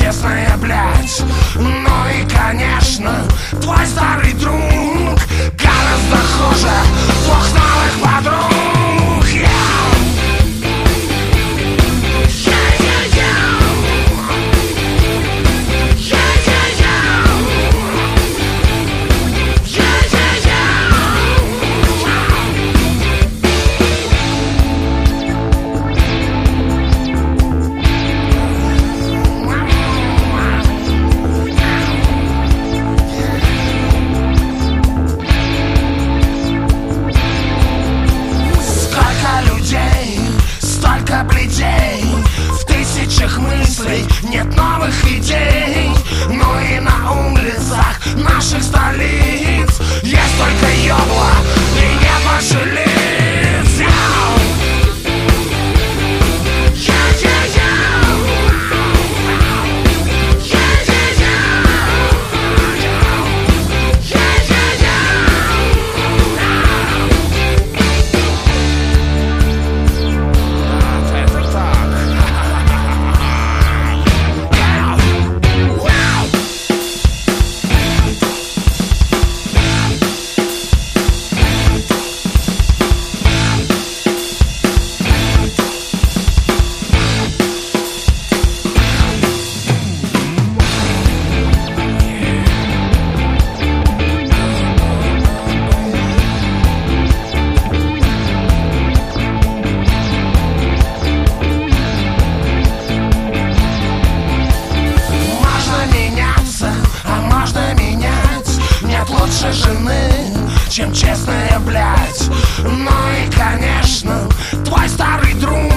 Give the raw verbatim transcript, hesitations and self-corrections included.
честная, блядь. Ну и, конечно, твой старый друг гораздо хуже двух новых подруг. В тысячах мыслей нет новых идей. Ну и на улицах наших столиц есть только ёбла и нет больше лиц. Лучше жены, чем честная, блядь. Ну и, конечно, твой старый друг